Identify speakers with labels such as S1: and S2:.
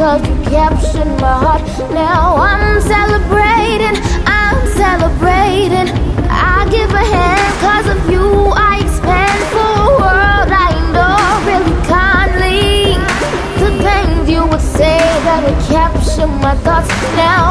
S1: 'cause you captured my heart. Now I'm celebrating, I'm celebrating. I give a hand 'cause of you, I expand for a world I know really kindly. The things you would say that would capture my thoughts. Now